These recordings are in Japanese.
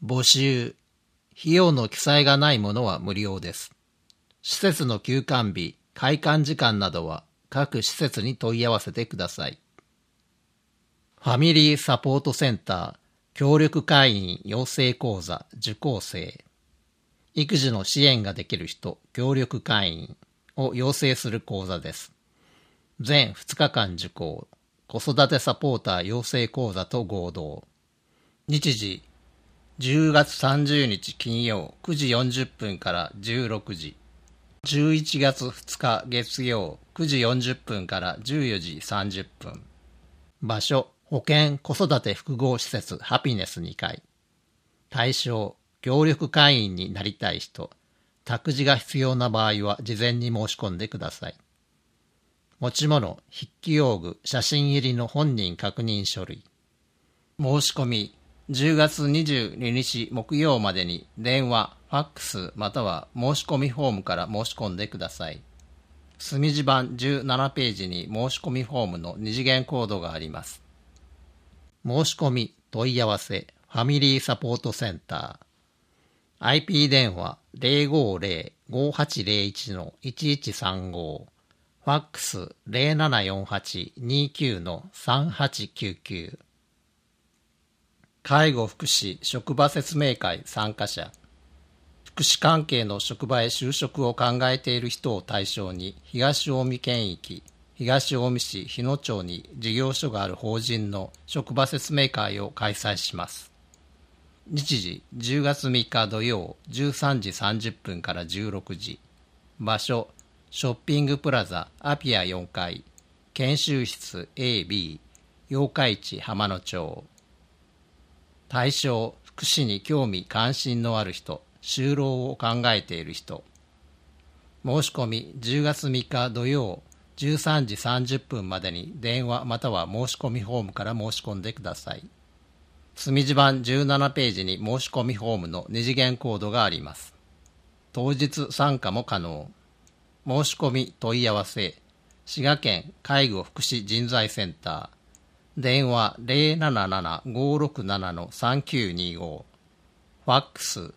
募集。費用の記載がないものは無料です。施設の休館日、開館時間などは各施設に問い合わせてください。ファミリーサポートセンター協力会員養成講座受講生。育児の支援ができる人協力会員を養成する講座です。全2日間受講。子育てサポーター養成講座と合同。日時10月30日金曜9時40分から16時。11月2日月曜9時40分から14時30分。場所、保健子育て複合施設ハピネス2階。対象、協力会員になりたい人。託児が必要な場合は事前に申し込んでください。持ち物、筆記用具、写真入りの本人確認書類。申し込み、10月22日木曜までに電話、ファックスまたは申し込みフォームから申し込んでください。墨字版17ページに申し込みフォームの2次元コードがあります。申し込み、問い合わせ、ファミリーサポートセンター。IP 電話 050-5801-1135。ファックス 0748-29-3899。介護福祉職場説明会参加者。福祉関係の職場へ就職を考えている人を対象に、東近江県域、東近江市日野町に事業所がある法人の職場説明会を開催します。日時10月3日土曜13時30分から16時。場所、ショッピングプラザアピア4階、研修室 AB、八日市浜野町。対象、福祉に興味関心のある人、就労を考えている人。申し込み10月3日土曜13時30分までに電話または申し込みフォームから申し込んでください。墨字版17ページに申し込みフォームの2次元コードがあります。当日参加も可能。申し込み問い合わせ、滋賀県介護福祉人材センター。電話 077-567-3925。ファックス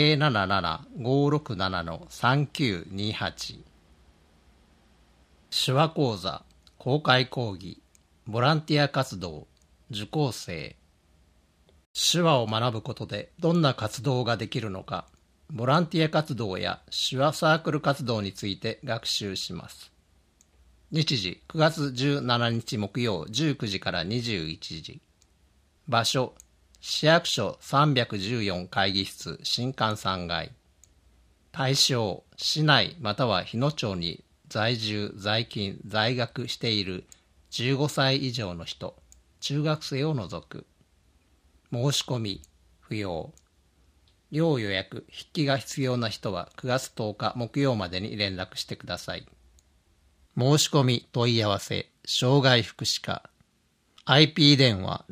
077-567-3928。手話講座、公開講義、ボランティア活動、受講生。手話を学ぶことでどんな活動ができるのか、ボランティア活動や手話サークル活動について学習します。日時9月17日木曜19時から21時。場所、市役所314会議室新館3階。対象、市内または日野町に在住、在勤、在学している15歳以上の人、中学生を除く。申し込み、不要。要予約、筆記が必要な人は9月10日木曜までに連絡してください。申し込み問い合わせ、障害福祉課。IP 電話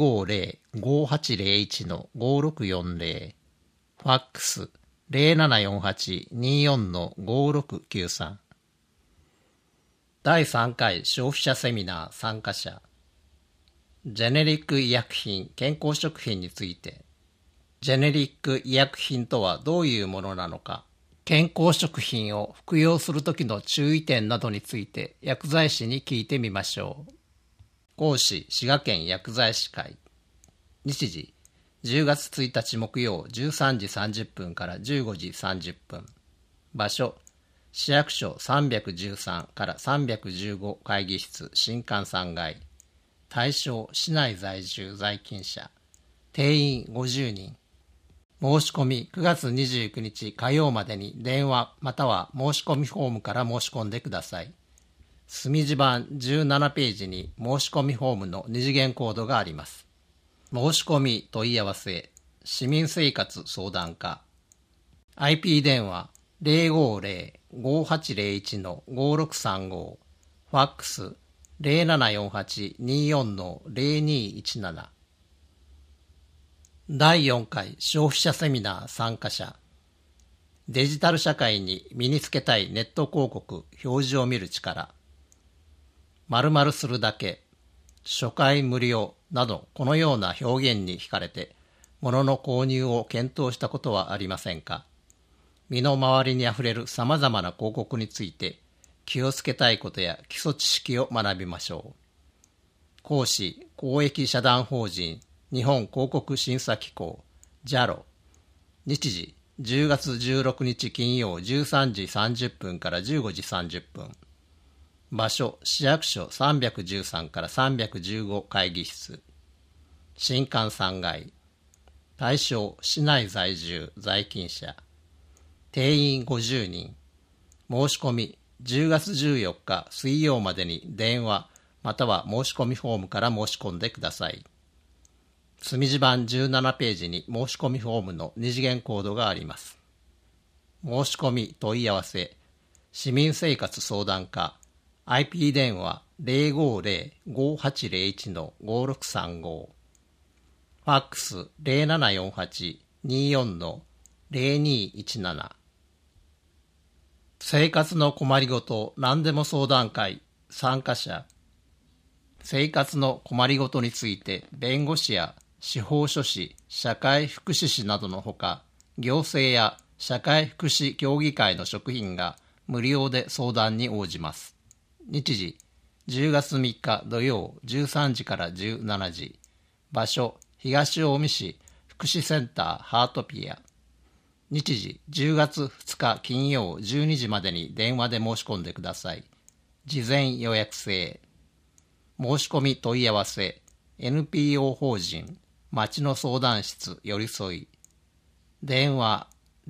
050-5801-5640。ファックス 0748-24-5693。第3回消費者セミナー参加者。ジェネリック医薬品、健康食品について。ジェネリック医薬品とはどういうものなのか。健康食品を服用するときの注意点などについて薬剤師に聞いてみましょう。講師、滋賀県薬剤師会。日時、10月1日木曜13時30分から15時30分。場所、市役所313から315会議室新館3階。対象、市内在住在勤者。定員50人。申し込み9月29日火曜までに電話または申し込みフォームから申し込んでください。墨字版17ページに申し込みフォームの2次元コードがあります。申し込み問い合わせ、市民生活相談課。IP 電話 050-5801-5635。ファックス 0748-24-0217。第4回消費者セミナー参加者。デジタル社会に身につけたいネット広告表示を見る力。〇〇するだけ、初回無料などこのような表現に惹かれて物の購入を検討したことはありませんか？身の回りにあふれる様々な広告について気をつけたいことや基礎知識を学びましょう。講師、公益社団法人日本広告審査機構 JALO。 日時10月16日金曜13時30分から15時30分。場所、市役所313から315会議室。新館3階。対象、市内在住、在勤者。定員50人。申し込み、10月14日水曜までに電話または申し込みフォームから申し込んでください。墨字版17ページに申し込みフォームの二次元コードがあります。申し込み問い合わせ、市民生活相談課、IP 電話 050-5801-5635、ファックス 0748-24-0217。生活の困りごと何でも相談会参加者。生活の困りごとについて弁護士や司法書士、社会福祉士などのほか、行政や社会福祉協議会の職員が無料で相談に応じます。日時、10月3日土曜13時から17時。場所、東近江市福祉センターハートピア。日時、10月2日金曜12時までに電話で申し込んでください。事前予約制。申し込み問い合わせ、NPO 法人町の相談室よりそい。電話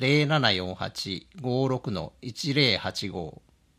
0748-56-1085。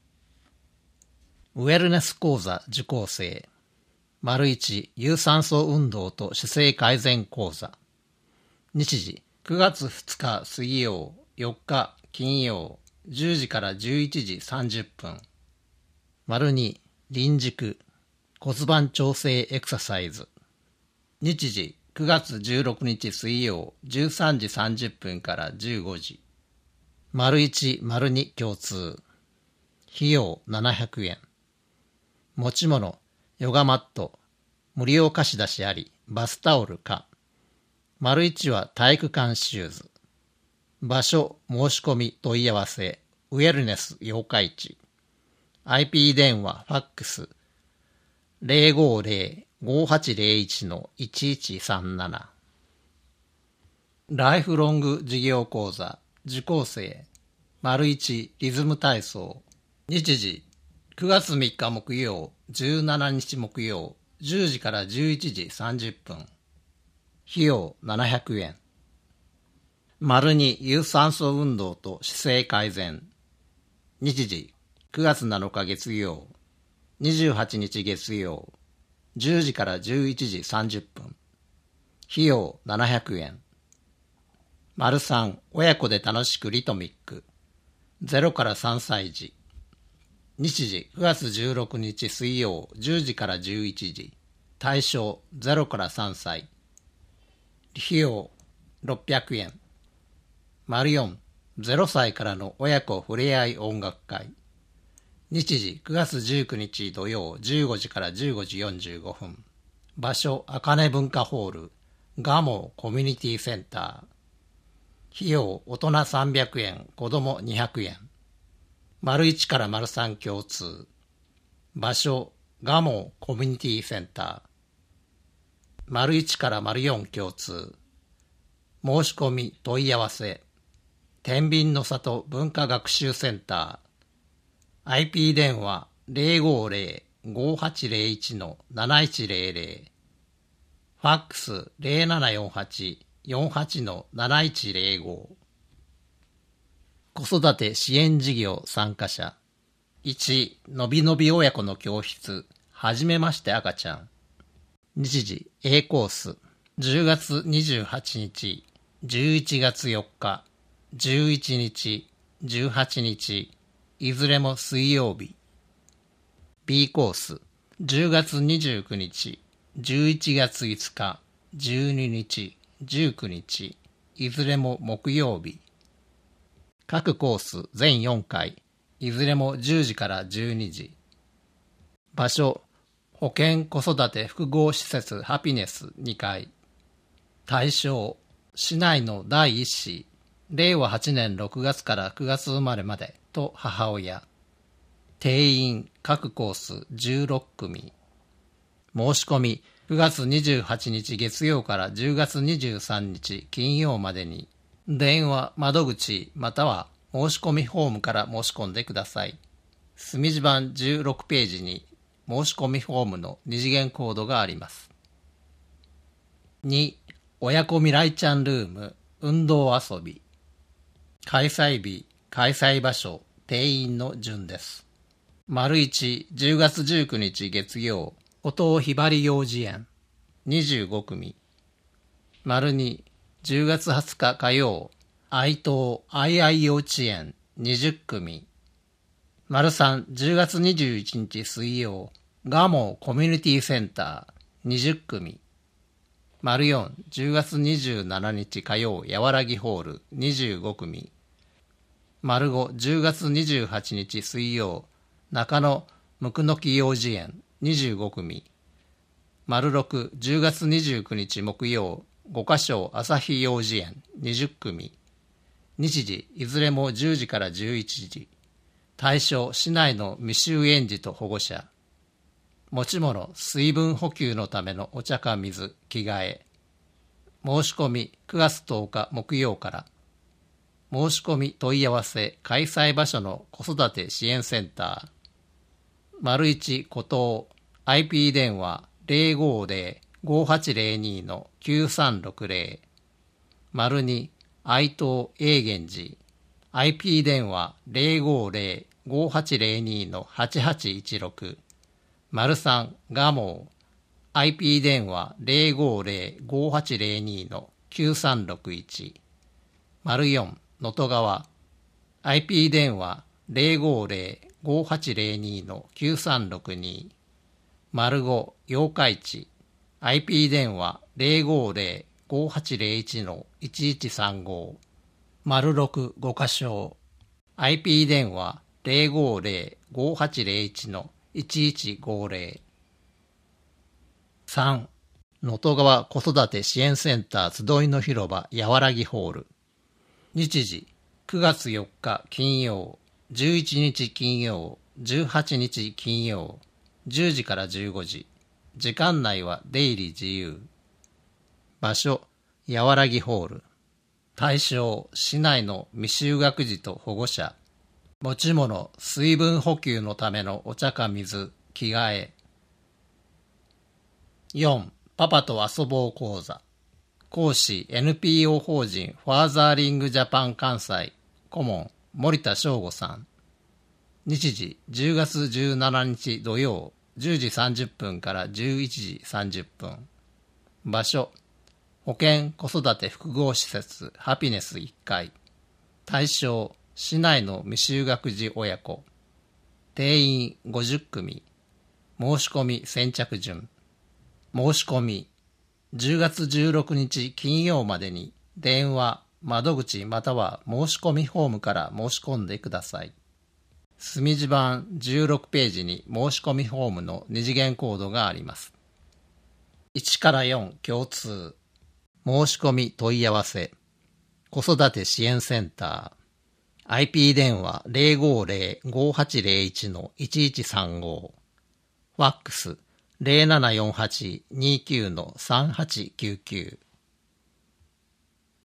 ウェルネス講座受講生。1有酸素運動と姿勢改善講座。日時9月2日水曜、4日金曜、10時から11時30分。2臨軸骨盤調整エクササイズ。日時9月16日水曜13時30分から15時。1、2共通。費用700円。持ち物、ヨガマット、無料貸し出しあり、バスタオルか。1は体育館シューズ。場所、申し込み問い合わせ、ウェルネス八日市。IP 電話、ファックス、050-5801-1137。ライフロング事業講座受講生。1リズム体操。日時9月3日木曜、17日木曜、10時から11時30分。費用700円。2有酸素運動と姿勢改善。日時9月7日月曜、28日月曜、10時から11時30分。費用700円。3親子で楽しくリトミック。0から3歳児。日時9月16日水曜10時から11時。対象0から3歳。費用600円。4、0歳からの親子ふれあい音楽会。日時9月19日土曜15時から15時45分。場所、あかね文化ホール、ガモコミュニティセンター。費用、大人300円、子供200円。1から3共通。場所、ガモコミュニティセンター。1から4共通。申し込み問い合わせ。天秤の里文化学習センター。IP 電話 050-5801-7100。ファックス 0748-48-7105。子育て支援事業参加者。1、のびのび親子の教室、はじめまして赤ちゃん。日時 A コース、10月28日、11月4日、11日、18日、いずれも水曜日。B コース、10月29日、11月5日、12日、19日、いずれも木曜日。各コース全4回、いずれも10時から12時。場所、保健子育て複合施設ハピネス2階。対象、 市内の第一子、令和8年6月から9月生まれまでと母親。定員各コース16組。申し込み9月28日月曜から10月23日金曜までに、電話窓口または申し込みフォームから申し込んでください。墨字盤16ページに申し込みフォームの二次元コードがあります。2、親子未来ちゃんルーム運動遊び。開催日、開催場所、定員の順です。1、10月19日月曜、後藤ひばり幼稚園25組。2、10月20日火曜、愛東愛愛幼稚園20組。3、10月21日水曜、蒲生コミュニティセンター20組。4、10月27日火曜、やわらぎホール25組。5、10月28日水曜、中野むくのき幼稚園25組。6、10月29日木曜、五箇所朝日幼稚園20組。日時いずれも10時から11時。対象市内の未就園児と保護者。持ち物水分補給のためのお茶か水、着替え。申し込み9月10日木曜から。申し込み問い合わせ開催場所の子育て支援センター。1、古東 IP 電話 050-5802-9360。2、愛東永源寺 IP 電話 050-5802-8816。3、蒲生 IP 電話 050-5802-9361。4、能登川 IP 電話 050-5802-9362。5、八日市 IP 電話 050-5801-1135。6、五箇所 IP 電話 050-5801-1150。3、能登川子育て支援センター集いの広場やわらぎホール。日時9月4日金曜、11日金曜、18日金曜、10時から15時。時間内は出入り自由。場所、やわらぎホール。対象、市内の未就学児と保護者。持ち物、水分補給のためのお茶か水、着替え。4、パパと遊ぼう講座。講師 NPO 法人ファーザーリングジャパン関西顧問森田翔吾さん。日時10月17日土曜10時30分から11時30分。場所保健子育て複合施設ハピネス1階。対象市内の未就学児親子。定員50組。申し込み先着順。申し込み10月16日金曜までに電話、窓口または申し込みフォームから申し込んでください。墨字盤16ページに申し込みフォームの二次元コードがあります。1から4共通。申し込み問い合わせ。子育て支援センター。IP 電話 050-5801-1135。ファックス 0748-29-3899。